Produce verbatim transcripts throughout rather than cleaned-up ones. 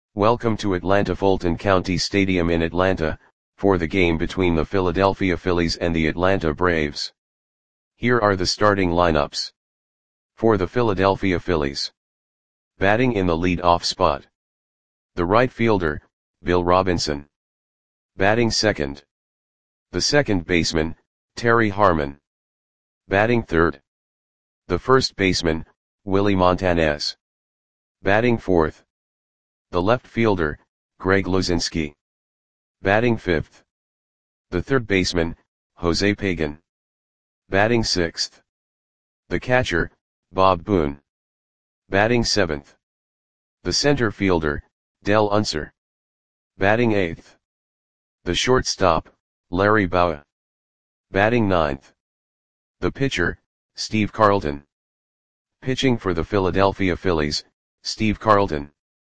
Welcome to Atlanta Fulton County Stadium in Atlanta, for the game between the Philadelphia Phillies and the Atlanta Braves. Here are the starting lineups. For the Philadelphia Phillies. Batting in the lead-off spot. The right fielder, Bill Robinson. Batting second. The second baseman, Terry Harmon. Batting third. The first baseman, Willie Montanez. Batting fourth. The left fielder, Greg Luzinski. Batting fifth. The third baseman, Jose Pagan. Batting sixth. The catcher, Bob Boone. Batting seventh. The center fielder, Dell Unser. Batting eighth. The shortstop, Larry Bowa. Batting ninth. The pitcher, Steve Carlton. Pitching for the Philadelphia Phillies, Steve Carlton.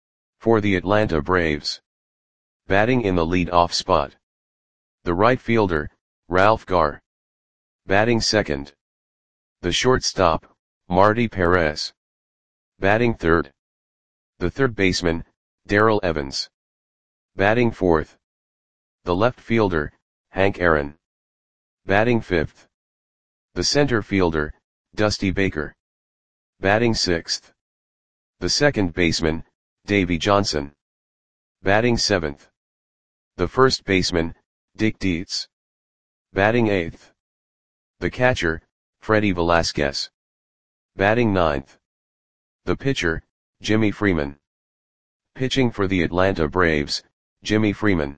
For the Atlanta Braves. Batting in the lead-off spot. The right fielder, Ralph Garr. Batting second. The shortstop, Marty Perez. Batting third. The third baseman, Darrell Evans. Batting fourth. The left fielder, Hank Aaron. Batting fifth. The center fielder, Dusty Baker. Batting sixth. The second baseman, Davey Johnson. Batting seventh. The first baseman, Dick Dietz. Batting eighth. The catcher, Freddie Velasquez. Batting ninth. The pitcher, Jimmy Freeman. Pitching for the Atlanta Braves, Jimmy Freeman.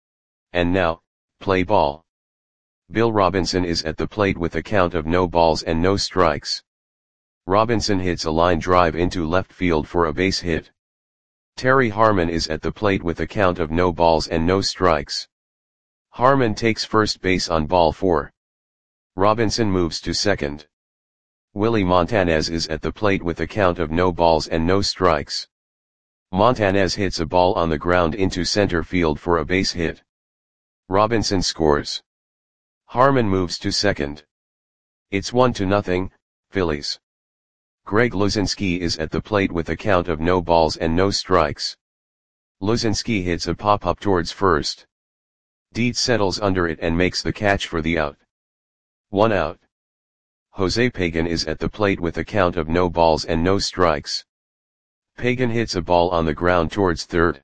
And now, play ball. Bill Robinson is at the plate with a count of no balls and no strikes. Robinson hits a line drive into left field for a base hit. Terry Harmon is at the plate with a count of no balls and no strikes. Harmon takes first base on ball four. Robinson moves to second. Willie Montanez is at the plate with a count of no balls and no strikes. Montanez hits a ball on the ground into center field for a base hit. Robinson scores. Harmon moves to second. It's one to nothing, Phillies. Greg Luzinski is at the plate with a count of no balls and no strikes. Luzinski hits a pop-up towards first. Dietz settles under it and makes the catch for the out. One out. Jose Pagan is at the plate with a count of no balls and no strikes. Pagan hits a ball on the ground towards third.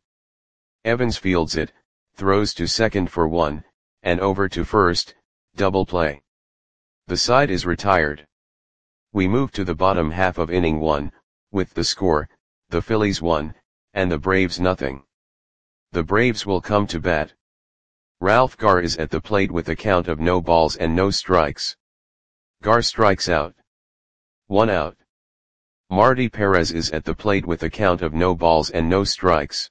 Evans fields it, throws to second for one, and over to first, double play. The side is retired. We move to the bottom half of inning one, with the score, the Phillies one, and the Braves nothing. The Braves will come to bat. Ralph Garr is at the plate with a count of no balls and no strikes. Garr strikes out. One out. Marty Perez is at the plate with a count of no balls and no strikes.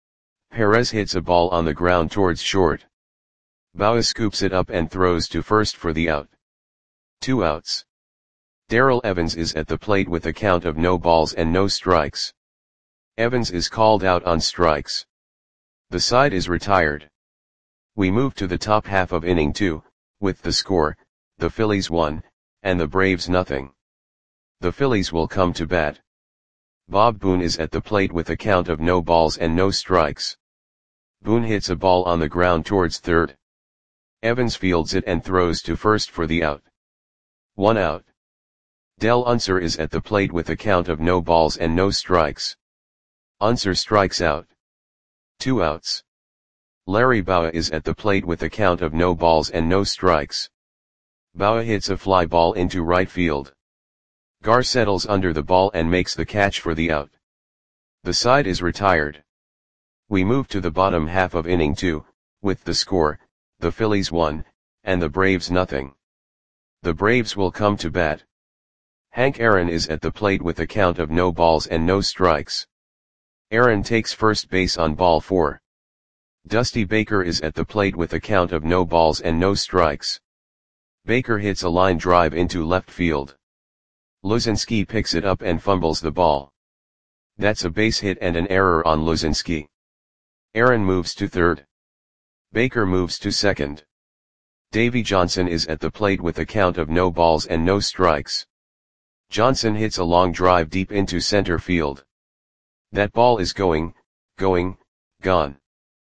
Perez hits a ball on the ground towards short. Bowa scoops it up and throws to first for the out. Two outs. Darrell Evans is at the plate with a count of no balls and no strikes. Evans is called out on strikes. The side is retired. We move to the top half of inning two, with the score, the Phillies one, and the Braves nothing. The Phillies will come to bat. Bob Boone is at the plate with a count of no balls and no strikes. Boone hits a ball on the ground towards third. Evans fields it and throws to first for the out. One out. Dell Unser is at the plate with a count of no balls and no strikes. Unser strikes out. Two outs. Larry Bowa is at the plate with a count of no balls and no strikes. Bowa hits a fly ball into right field. Garr settles under the ball and makes the catch for the out. The side is retired. We move to the bottom half of inning two, with the score, the Phillies one, and the Braves nothing. The Braves will come to bat. Hank Aaron is at the plate with a count of no balls and no strikes. Aaron takes first base on ball four. Dusty Baker is at the plate with a count of no balls and no strikes. Baker hits a line drive into left field. Luzinski picks it up and fumbles the ball. That's a base hit and an error on Luzinski. Aaron moves to third. Baker moves to second. Davey Johnson is at the plate with a count of no balls and no strikes. Johnson hits a long drive deep into center field. That ball is going, going, gone.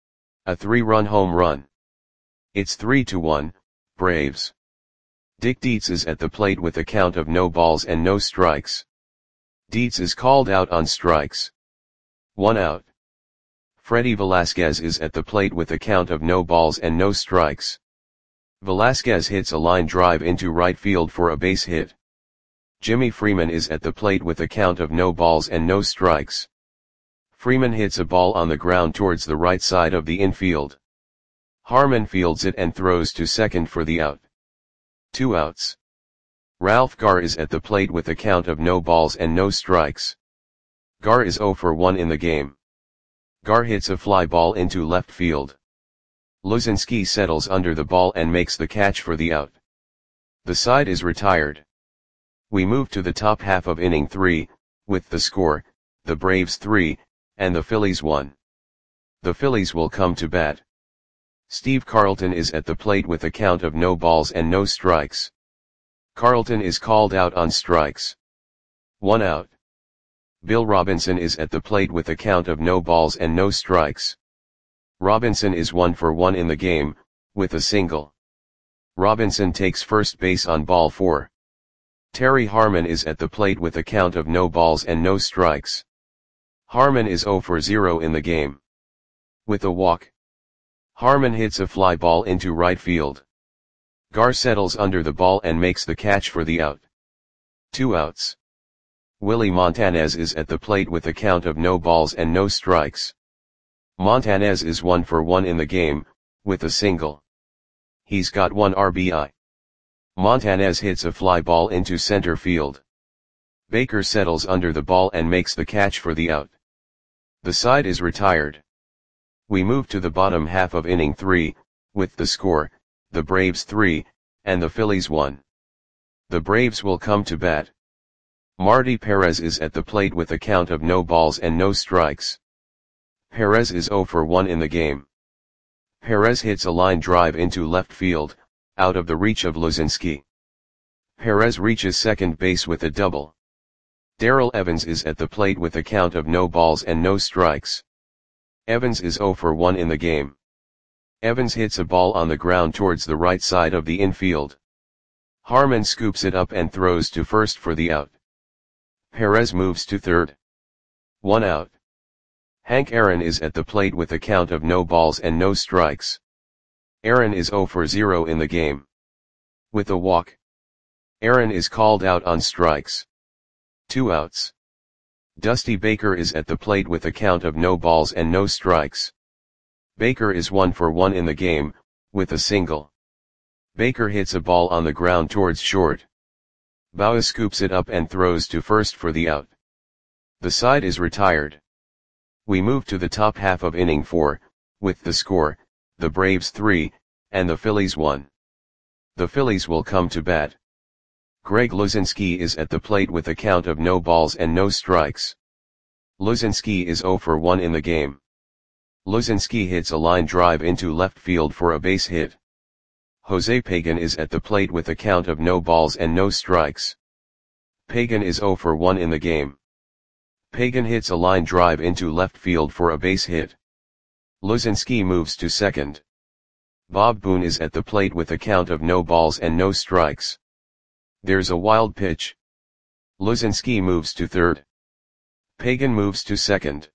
A three-run home run. It's three to one, Braves. Dick Dietz is at the plate with a count of no balls and no strikes. Dietz is called out on strikes. One out. Freddy Velasquez is at the plate with a count of no balls and no strikes. Velasquez hits a line drive into right field for a base hit. Jimmy Freeman is at the plate with a count of no balls and no strikes. Freeman hits a ball on the ground towards the right side of the infield. Harmon fields it and throws to second for the out. Two outs. Ralph Garr is at the plate with a count of no balls and no strikes. Garr is zero for one in the game. Garr hits a fly ball into left field. Luzinski settles under the ball and makes the catch for the out. The side is retired. We move to the top half of inning three, with the score, the Braves three, and the Phillies one. The Phillies will come to bat. Steve Carlton is at the plate with a count of no balls and no strikes. Carlton is called out on strikes. One out. Bill Robinson is at the plate with a count of no balls and no strikes. Robinson is one for one in the game, with a single. Robinson takes first base on ball four. Terry Harmon is at the plate with a count of no balls and no strikes. Harmon is zero for zero in the game. With a walk. Harmon hits a fly ball into right field. Garr settles under the ball and makes the catch for the out. Two outs. Willie Montanez is at the plate with a count of no balls and no strikes. Montanez is one for one in the game, with a single. He's got one R B I. Montanez hits a fly ball into center field. Baker settles under the ball and makes the catch for the out. The side is retired. We move to the bottom half of inning three, with the score, the Braves three, and the Phillies one. The Braves will come to bat. Marty Perez is at the plate with a count of no balls and no strikes. Perez is zero for one in the game. Perez hits a line drive into left field, out of the reach of Luzinski. Perez reaches second base with a double. Darrell Evans is at the plate with a count of no balls and no strikes. Evans is zero for one in the game. Evans hits a ball on the ground towards the right side of the infield. Harmon scoops it up and throws to first for the out. Perez moves to third. One out. Hank Aaron is at the plate with a count of no balls and no strikes. Aaron is zero for zero in the game. With a walk. Aaron is called out on strikes. Two outs. Dusty Baker is at the plate with a count of no balls and no strikes. Baker is one for one in the game, with a single. Baker hits a ball on the ground towards short. Baugh scoops it up and throws to first for the out. The side is retired. We move to the top half of inning four, with the score, the Braves three, and the Phillies one. The Phillies will come to bat. Greg Luzinski is at the plate with a count of no balls and no strikes. Luzinski is zero for one in the game. Luzinski hits a line drive into left field for a base hit. Jose Pagan is at the plate with a count of no balls and no strikes. Pagan is zero for one in the game. Pagan hits a line drive into left field for a base hit. Luzinski moves to second. Bob Boone is at the plate with a count of no balls and no strikes. There's a wild pitch. Luzinski moves to third. Pagan moves to second.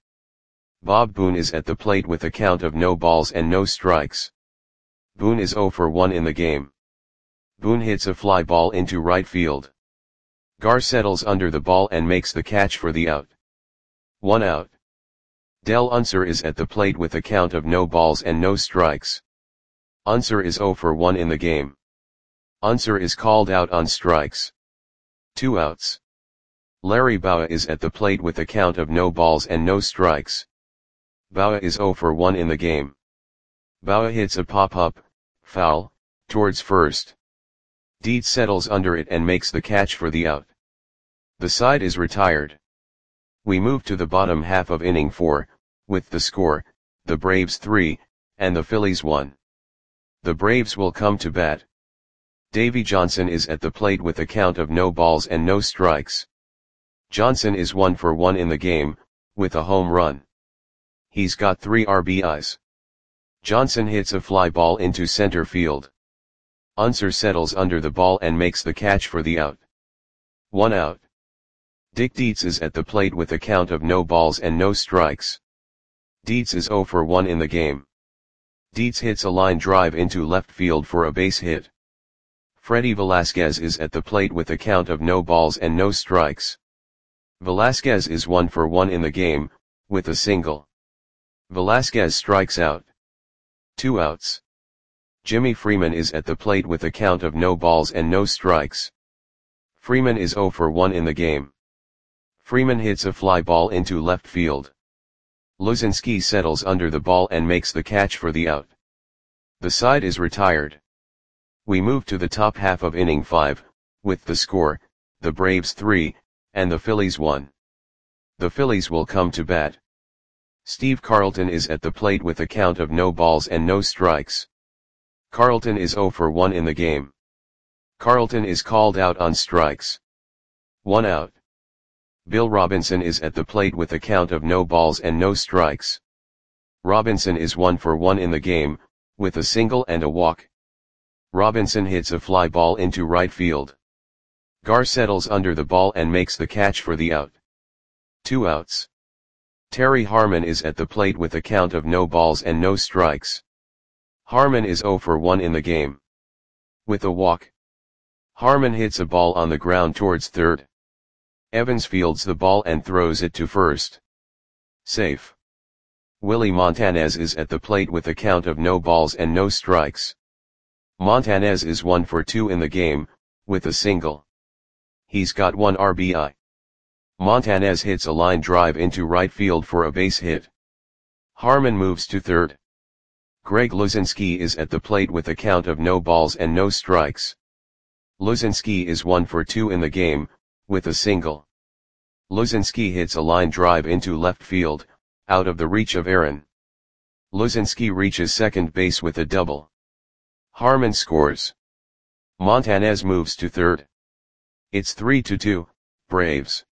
Bob Boone is at the plate with a count of no balls and no strikes. Boone is zero for one in the game. Boone hits a fly ball into right field. Garr settles under the ball and makes the catch for the out. One out. Del Unser is at the plate with a count of no balls and no strikes. Unser is zero for one in the game. Unser is called out on strikes. Two outs. Larry Baugh is at the plate with a count of no balls and no strikes. Baugh is zero for one in the game. Baugh hits a pop-up, foul, towards first. Dietz settles under it and makes the catch for the out. The side is retired. We move to the bottom half of inning four, with the score, the Braves three, and the Phillies one. The Braves will come to bat. Davy Johnson is at the plate with a count of no balls and no strikes. Johnson is one for one in the game, with a home run. He's got three R B Is. Johnson hits a fly ball into center field. Unser settles under the ball and makes the catch for the out. One out. Dick Dietz is at the plate with a count of no balls and no strikes. Dietz is zero for one in the game. Dietz hits a line drive into left field for a base hit. Freddy Velasquez is at the plate with a count of no balls and no strikes. Velasquez is one for one in the game, with a single. Velasquez strikes out. Two outs. Jimmy Freeman is at the plate with a count of no balls and no strikes. Freeman is zero for one in the game. Freeman hits a fly ball into left field. Luzinski settles under the ball and makes the catch for the out. The side is retired. We move to the top half of inning five, with the score, the Braves three, and the Phillies one. The Phillies will come to bat. Steve Carlton is at the plate with a count of no balls and no strikes. Carlton is zero for one in the game. Carlton is called out on strikes. One out. Bill Robinson is at the plate with a count of no balls and no strikes. Robinson is one for one in the game, with a single and a walk. Robinson hits a fly ball into right field. Gar settles under the ball and makes the catch for the out. Two outs. Terry Harmon is at the plate with a count of no balls and no strikes. Harmon is zero for one in the game. With a walk. Harmon hits a ball on the ground towards third. Evans fields the ball and throws it to first. Safe. Willie Montanez is at the plate with a count of no balls and no strikes. Montanez is one for two in the game, with a single. He's got one R B I. Montanez hits a line drive into right field for a base hit. Harmon moves to third. Greg Luzinski is at the plate with a count of no balls and no strikes. Luzinski is one for two in the game, with a single. Luzinski hits a line drive into left field, out of the reach of Aaron. Luzinski reaches second base with a double. Harmon scores. Montanez moves to third. It's three to two, Braves.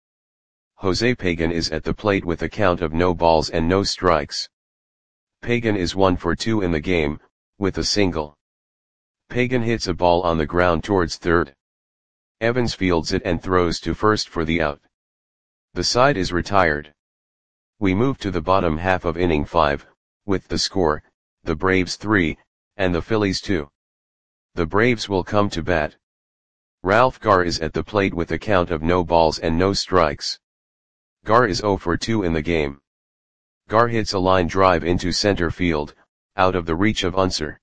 Jose Pagan is at the plate with a count of no balls and no strikes. Pagan is one for two in the game, with a single. Pagan hits a ball on the ground towards third. Evans fields it and throws to first for the out. The side is retired. We move to the bottom half of inning five, with the score, the Braves three, and the Phillies two. The Braves will come to bat. Ralph Gar is at the plate with a count of no balls and no strikes. Gar is zero for two in the game. Gar hits a line drive into center field, out of the reach of Unser.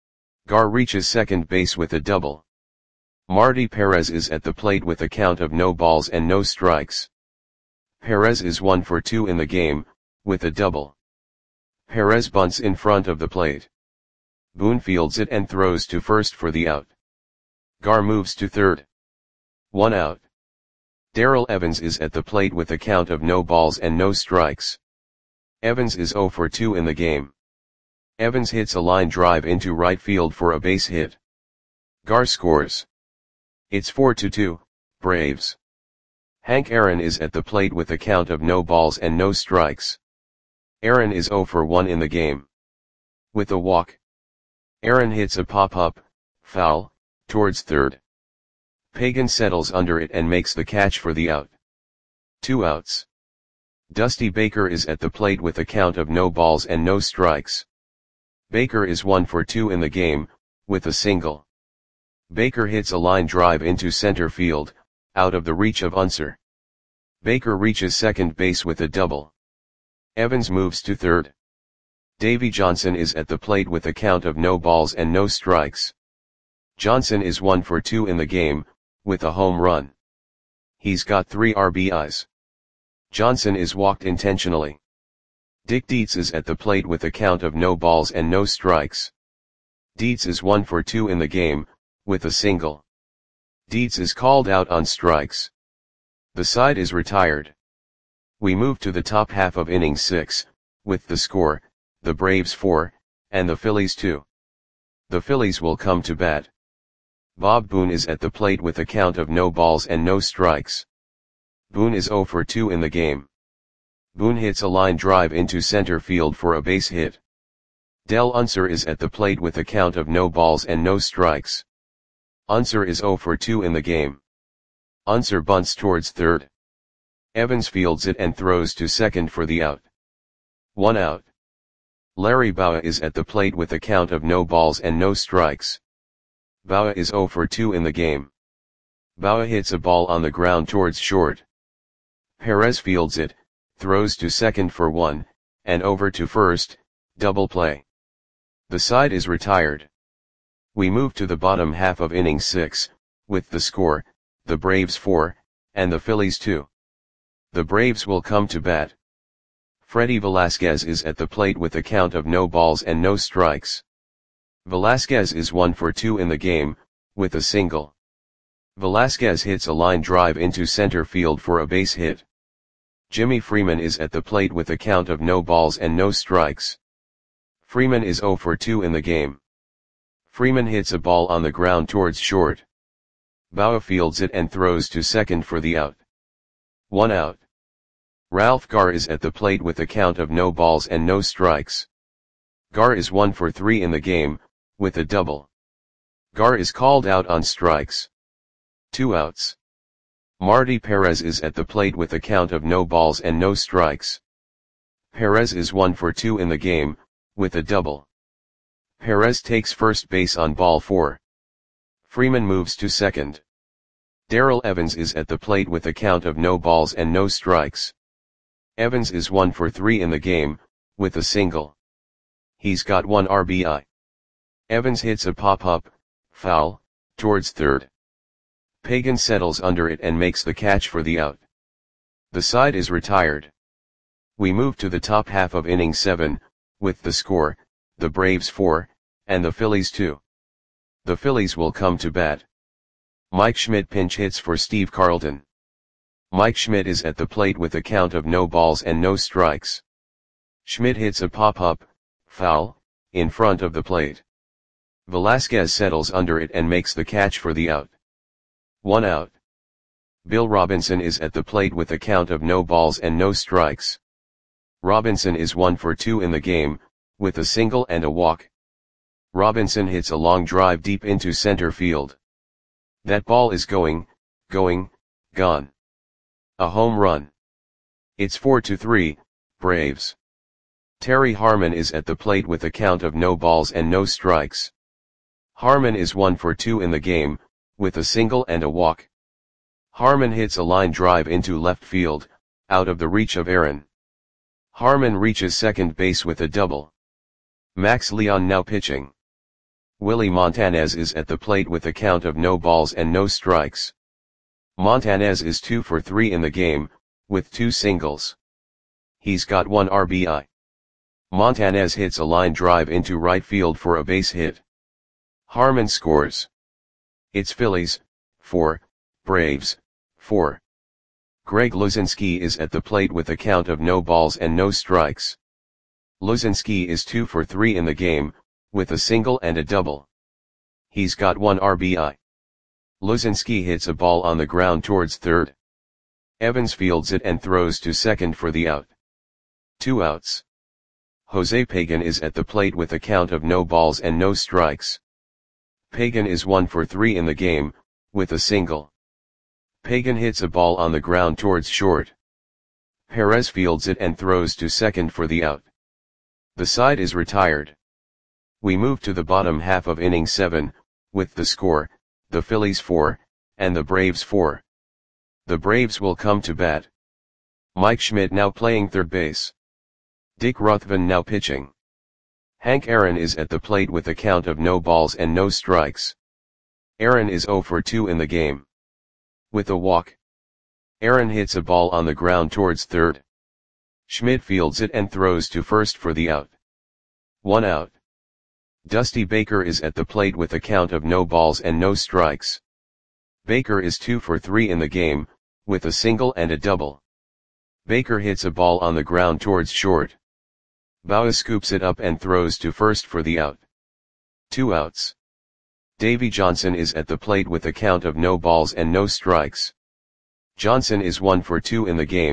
Gar reaches second base with a double. Marty Perez is at the plate with a count of no balls and no strikes. Perez is one for two in the game, with a double. Perez bunts in front of the plate. Boone fields it and throws to first for the out. Gar moves to third. One out. Darrell Evans is at the plate with a count of no balls and no strikes. Evans is zero for two in the game. Evans hits a line drive into right field for a base hit. Gar scores. It's four to two, Braves. Hank Aaron is at the plate with a count of no balls and no strikes. Aaron is zero for one in the game. With a walk. Aaron hits a pop-up, foul, towards third. Pagan settles under it and makes the catch for the out. Two outs. Dusty Baker is at the plate with a count of no balls and no strikes. Baker is one for two in the game, with a single. Baker hits a line drive into center field, out of the reach of Unser. Baker reaches second base with a double. Evans moves to third. Davy Johnson is at the plate with a count of no balls and no strikes. Johnson is one for two in the game, with a home run. He's got three R B Is. Johnson is walked intentionally. Dick Dietz is at the plate with a count of no balls and no strikes. Dietz is one for two in the game, with a single. Dietz is called out on strikes. The side is retired. We move to the top half of inning six, with the score, the Braves four, and the Phillies two. The Phillies will come to bat. Bob Boone is at the plate with a count of no balls and no strikes. Boone is zero for two in the game. Boone hits a line drive into center field for a base hit. Del Unser is at the plate with a count of no balls and no strikes. Unser is oh for two in the game. Unser bunts towards third. Evans fields it and throws to second for the out. One out. Larry Bowa is at the plate with a count of no balls and no strikes. Bowa is oh for two in the game. Bowa hits a ball on the ground towards short. Perez fields it, throws to second for one, and over to first, double play. The side is retired. We move to the bottom half of inning six, with the score, the Braves four, and the Phillies two. The Braves will come to bat. Freddy Velasquez is at the plate with a count of no balls and no strikes. Velasquez is one for two in the game, with a single. Velasquez hits a line drive into center field for a base hit. Jimmy Freeman is at the plate with a count of no balls and no strikes. Freeman is oh for two in the game. Freeman hits a ball on the ground towards short. Bowa fields it and throws to second for the out. One out. Ralph Garr is at the plate with a count of no balls and no strikes. Garr is one for three in the game, with a double. Garr is called out on strikes. Two outs. Marty Perez is at the plate with a count of no balls and no strikes. Perez is one for two in the game, with a double. Perez takes first base on ball four. Freeman moves to second. Darrell Evans is at the plate with a count of no balls and no strikes. Evans is one for three in the game, with a single. He's got one R B I. Evans hits a pop-up, foul, towards third. Pagan settles under it and makes the catch for the out. The side is retired. We move to the top half of inning seven, with the score, the Braves four, and the Phillies two. The Phillies will come to bat. Mike Schmidt pinch hits for Steve Carlton. Mike Schmidt is at the plate with a count of no balls and no strikes. Schmidt hits a pop-up, foul, in front of the plate. Velasquez settles under it and makes the catch for the out. One out. Bill Robinson is at the plate with a count of no balls and no strikes. Robinson is one for two in the game, with a single and a walk. Robinson hits a long drive deep into center field. That ball is going, going, gone. A home run. It's four to three, Braves. Terry Harmon is at the plate with a count of no balls and no strikes. Harmon is one for two in the game, with a single and a walk. Harmon hits a line drive into left field, out of the reach of Aaron. Harmon reaches second base with a double. Max Leon now pitching. Willie Montanez is at the plate with a count of no balls and no strikes. Montanez is two for three in the game, with two singles. He's got one R B I. Montanez hits a line drive into right field for a base hit. Harmon scores. It's Phillies, four, Braves, four. Greg Luzinski is at the plate with a count of no balls and no strikes. Luzinski is two for three in the game, with a single and a double. He's got one R B I. Luzinski hits a ball on the ground towards third. Evans fields it and throws to second for the out. Two outs. Jose Pagan is at the plate with a count of no balls and no strikes. Pagan is one for three in the game, with a single. Pagan hits a ball on the ground towards short. Perez fields it and throws to second for the out. The side is retired. We move to the bottom half of inning seven, with the score, the Phillies four, and the Braves four. The Braves will come to bat. Mike Schmidt now playing third base. Dick Ruthven now pitching. Hank Aaron is at the plate with a count of no balls and no strikes. Aaron is oh for two in the game. With a walk. Aaron hits a ball on the ground towards third. Schmidt fields it and throws to first for the out. One out. Dusty Baker is at the plate with a count of no balls and no strikes. Baker is two for three in the game, with a single and a double. Baker hits a ball on the ground towards short. Bowa scoops it up and throws to first for the out. Two outs. Davy Johnson is at the plate with a count of no balls and no strikes. Johnson is one for two in the game,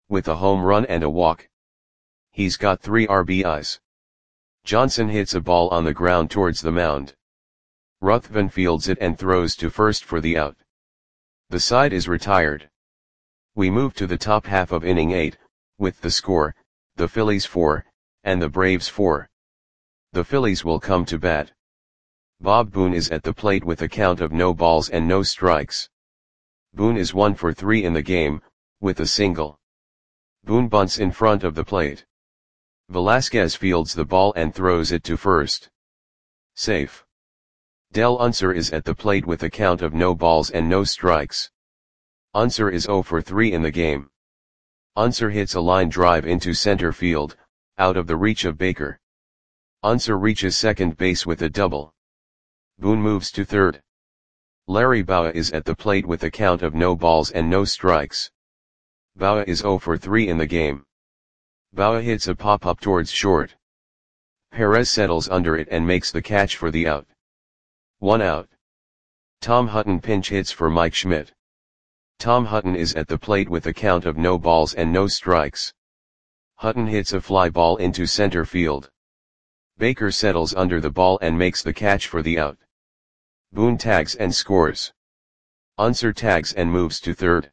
with a home run and a walk. He's got three R B Is. Johnson hits a ball on the ground towards the mound. Ruthven fields it and throws to first for the out. The side is retired. We move to the top half of inning eight, with the score, the Phillies four, and the Braves four. The Phillies will come to bat. Bob Boone is at the plate with a count of no balls and no strikes. Boone is one for three in the game, with a single. Boone bunts in front of the plate. Velasquez fields the ball and throws it to first. Safe. Del Unser is at the plate with a count of no balls and no strikes. Unser is zero for three in the game. Unser hits a line drive into center field, out of the reach of Baker. Unser reaches second base with a double. Boone moves to third. Larry Bowa is at the plate with a count of no balls and no strikes. Bowa is zero for three in the game. Bowa hits a pop-up towards short. Perez settles under it and makes the catch for the out. One out. Tom Hutton pinch hits for Mike Schmidt. Tom Hutton is at the plate with a count of no balls and no strikes. Hutton hits a fly ball into center field. Baker settles under the ball and makes the catch for the out. Boone tags and scores. Unser tags and moves to third.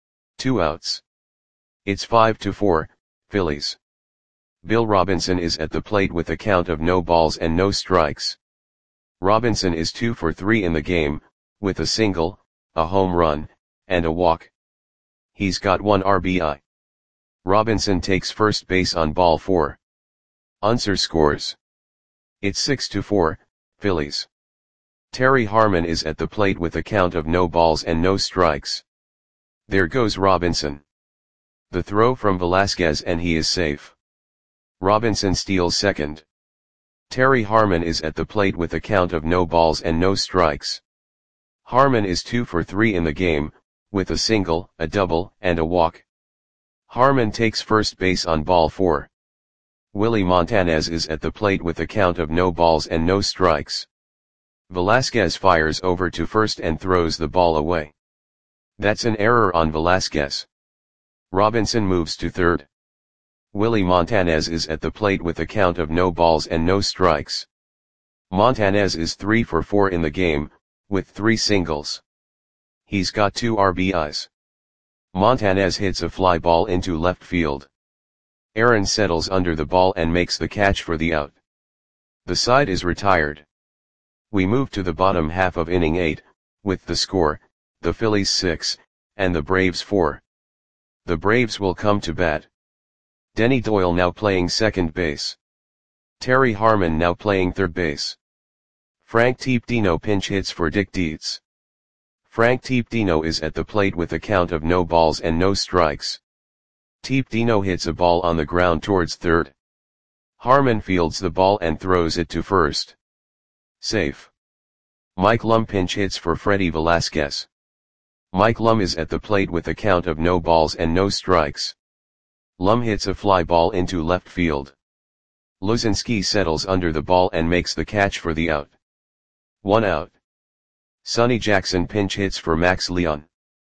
Two outs. It's five to four, Phillies. Bill Robinson is at the plate with a count of no balls and no strikes. Robinson is two for three in the game, with a single, a home run, and a walk. He's got one R B I. Robinson takes first base on ball four. Unser scores. It's six to four, Phillies. Terry Harmon is at the plate with a count of no balls and no strikes. There goes Robinson. The throw from Velasquez and he is safe. Robinson steals second. Terry Harmon is at the plate with a count of no balls and no strikes. Harmon is two for three in the game, with a single, a double, and a walk. Harmon takes first base on ball four. Willie Montanez is at the plate with a count of no balls and no strikes. Velasquez fires over to first and throws the ball away. That's an error on Velasquez. Robinson moves to third. Willie Montanez is at the plate with a count of no balls and no strikes. Montanez is three for four in the game, with three singles. He's got two R B Is. Montanez hits a fly ball into left field. Aaron settles under the ball and makes the catch for the out. The side is retired. We move to the bottom half of inning eight, with the score, the Phillies six, and the Braves four. The Braves will come to bat. Denny Doyle now playing second base. Terry Harmon now playing third base. Frank Teepdino pinch hits for Dick Dietz. Frank Teepdino is at the plate with a count of no balls and no strikes. Teepdino hits a ball on the ground towards third. Harmon fields the ball and throws it to first. Safe. Mike Lum pinch hits for Freddy Velasquez. Mike Lum is at the plate with a count of no balls and no strikes. Lum hits a fly ball into left field. Luzinski settles under the ball and makes the catch for the out. One out. Sonny Jackson pinch hits for Max Leon.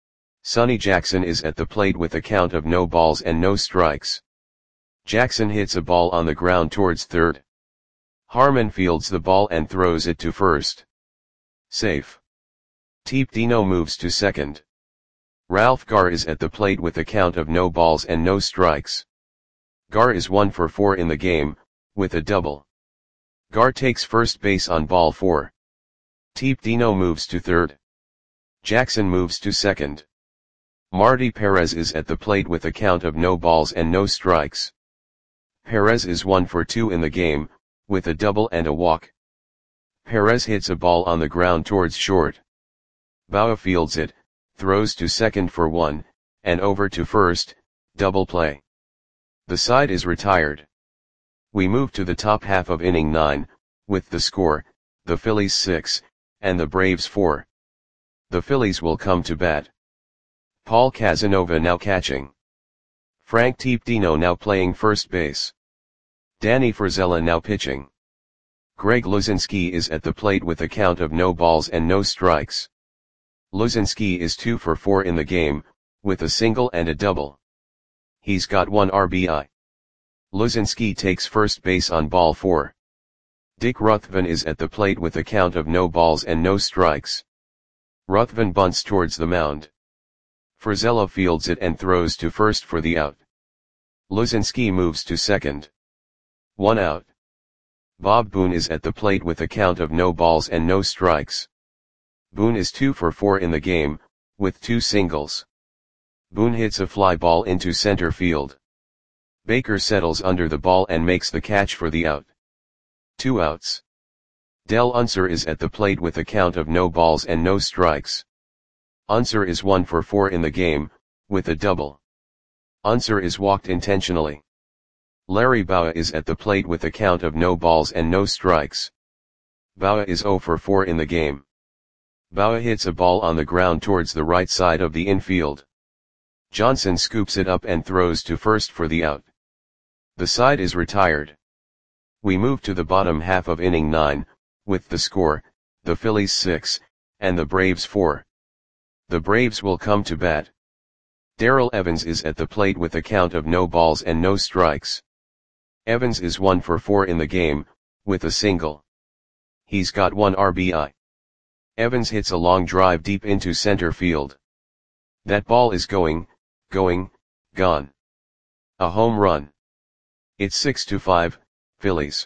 Sonny Jackson is at the plate with a count of no balls and no strikes. Jackson hits a ball on the ground towards third. Harmon fields the ball and throws it to first. Safe. Teepdino moves to second. Ralph Garr is at the plate with a count of no balls and no strikes. Garr is one for four in the game, with a double. Garr takes first base on ball four. Teepdino moves to third. Jackson moves to second. Marty Perez is at the plate with a count of no balls and no strikes. Perez is one for two in the game, with a double and a walk. Perez hits a ball on the ground towards short. Bowa fields it, throws to second for one, and over to first, double play. The side is retired. We move to the top half of inning nine, with the score, the Phillies six, and the Braves four. The Phillies will come to bat. Paul Casanova now catching. Frank Teepdino now playing first base. Danny Frizella now pitching. Greg Luzinski is at the plate with a count of no balls and no strikes. Luzinski is two for four in the game, with a single and a double. He's got one R B I. Luzinski takes first base on ball four. Dick Ruthven is at the plate with a count of no balls and no strikes. Ruthven bunts towards the mound. Frizella fields it and throws to first for the out. Luzinski moves to second. One out. Bob Boone is at the plate with a count of no balls and no strikes. Boone is two for four in the game, with two singles. Boone hits a fly ball into center field. Baker settles under the ball and makes the catch for the out. Two outs. Del Unser is at the plate with a count of no balls and no strikes. Unser is one for four in the game, with a double. Unser is walked intentionally. Larry Bowa is at the plate with a count of no balls and no strikes. Bowa is zero for four in the game. Bowa hits a ball on the ground towards the right side of the infield. Johnson scoops it up and throws to first for the out. The side is retired. We move to the bottom half of inning nine, with the score, the Phillies six, and the Braves four. The Braves will come to bat. Darrell Evans is at the plate with a count of no balls and no strikes. Evans is one for four in the game, with a single. He's got one R B I. Evans hits a long drive deep into center field. That ball is going, going, gone. A home run. It's six to five, Phillies.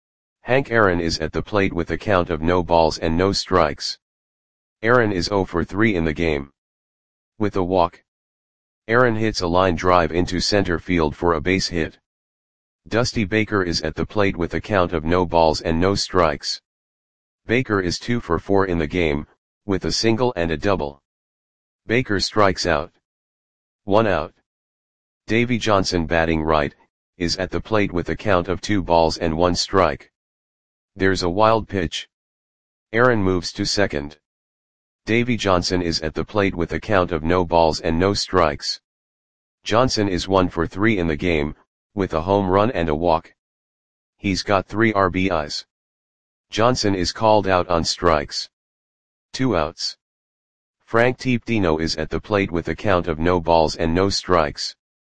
Hank Aaron is at the plate with a count of no balls and no strikes. Aaron is zero for three in the game. With a walk. Aaron hits a line drive into center field for a base hit. Dusty Baker is at the plate with a count of no balls and no strikes. Baker is two for four in the game, with a single and a double. Baker strikes out. One out. Davy Johnson, batting right, is at the plate with a count of two balls and one strike. There's a wild pitch. Aaron moves to second. Davy Johnson is at the plate with a count of no balls and no strikes. Johnson is one for three in the game, with a home run and a walk. He's got three R B Is. Johnson is called out on strikes. Two outs. Frank Teepdino is at the plate with a count of no balls and no strikes.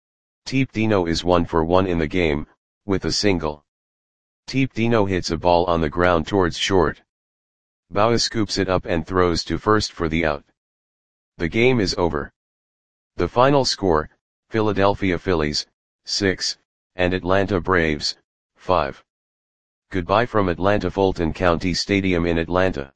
Teepdino is one for one in the game, with a single. Teepdino hits a ball on the ground towards short. Bowa scoops it up and throws to first for the out. The game is over. The final score, Philadelphia Phillies, six, and Atlanta Braves, five. Goodbye from Atlanta Fulton County Stadium in Atlanta.